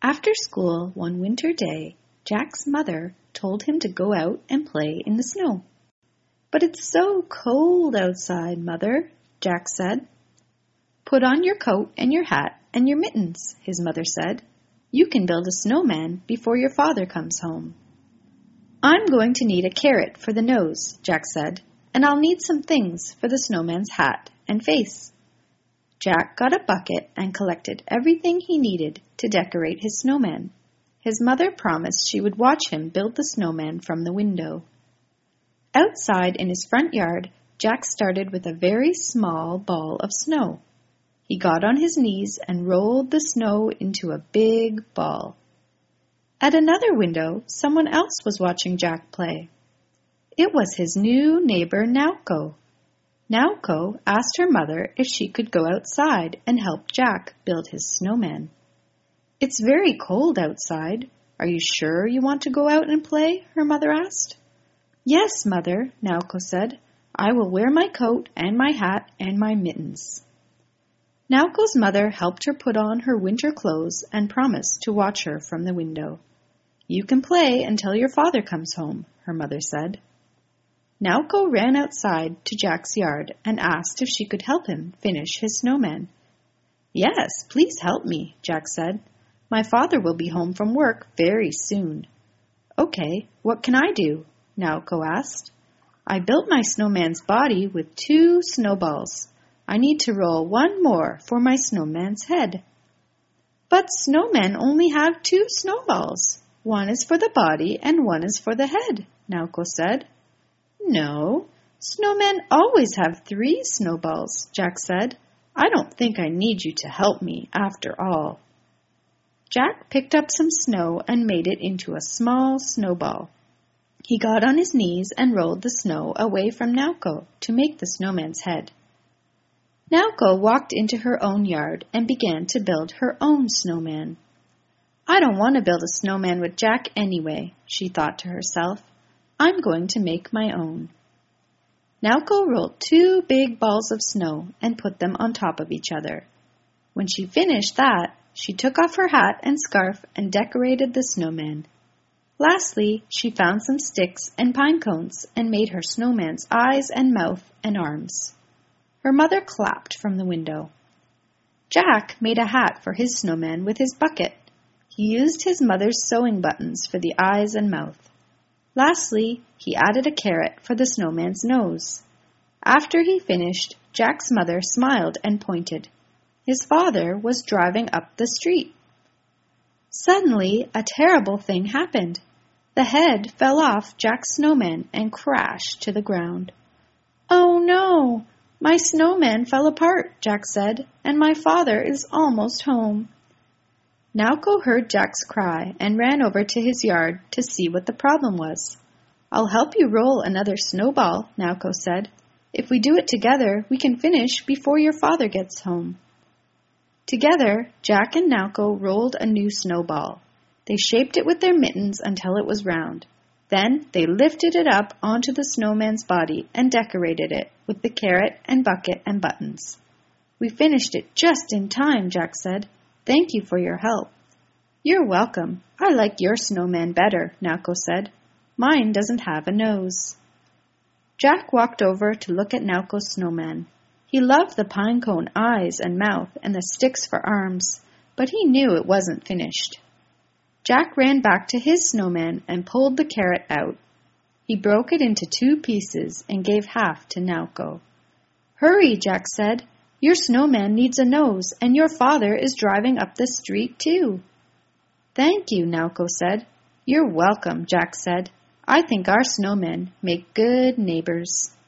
After school one winter day, Jack's mother told him to go out and play in the snow. "But it's so cold outside, Mother," Jack said. "Put on your coat and your hat and your mittens," his mother said. "You can build a snowman before your father comes home." "I'm going to need a carrot for the nose," Jack said, "and I'll need some things for the snowman's hat and face." Jack got a bucket and collected everything he needed to decorate his snowman. His mother promised she would watch him build the snowman from the window. Outside in his front yard, Jack started with a very small ball of snow. He got on his knees and rolled the snow into a big ball. At another window, someone else was watching Jack play. It was his new neighbor, Naoko. Naoko asked her mother if she could go outside and help Jack build his snowman. "It's very cold outside. Are you sure you want to go out and play?" her mother asked. "Yes, Mother," Naoko said. "I will wear my coat and my hat and my mittens." Naoko's mother helped her put on her winter clothes and promised to watch her from the window. "You can play until your father comes home," her mother said. Naoko ran outside to Jack's yard and asked if she could help him finish his snowman. "Yes, please help me," Jack said. "My father will be home from work very soon." "Okay, what can I do?" Naoko asked. "I built my snowman's body with 2 snowballs. I need to roll 1 more for my snowman's head." "But snowmen only have 2 snowballs. 1 is for the body and 1 is for the head," Naoko said. "No, snowmen always have 3 snowballs," Jack said. "I don't think I need you to help me after all." Jack picked up some snow and made it into a small snowball. He got on his knees and rolled the snow away from Naoko to make the snowman's head. Naoko walked into her own yard and began to build her own snowman. "I don't want to build a snowman with Jack anyway," she thought to herself. "I'm going to make my own." Naoko rolled 2 big balls of snow and put them on top of each other. When she finished that, she took off her hat and scarf and decorated the snowman. Lastly, she found some sticks and pine cones and made her snowman's eyes and mouth and arms. Her mother clapped from the window. Jack made a hat for his snowman with his bucket. He used his mother's sewing buttons for the eyes and mouth. Lastly, he added a carrot for the snowman's nose. After he finished, Jack's mother smiled and pointed. His father was driving up the street. Suddenly, a terrible thing happened. The head fell off Jack's snowman and crashed to the ground. "Oh no! My snowman fell apart," Jack said, "and my father is almost home." Naoko heard Jack's cry and ran over to his yard to see what the problem was. "I'll help you roll another snowball," Naoko said. "If we do it together, we can finish before your father gets home." Together, Jack and Naoko rolled a new snowball. They shaped it with their mittens until it was round. Then they lifted it up onto the snowman's body and decorated it with the carrot and bucket and buttons. "We finished it just in time," Jack said. "Thank you for your help." "You're welcome. I like your snowman better," Naoko said. "Mine doesn't have a nose." Jack walked over to look at Naoko's snowman. He loved the pine cone eyes and mouth and the sticks for arms, but he knew it wasn't finished. Jack ran back to his snowman and pulled the carrot out. He broke it into 2 pieces and gave half to Naoko. "Hurry," Jack said. "Your snowman needs a nose, and your father is driving up the street too." "Thank you," Naoko said. "You're welcome," Jack said. "I think our snowmen make good neighbors."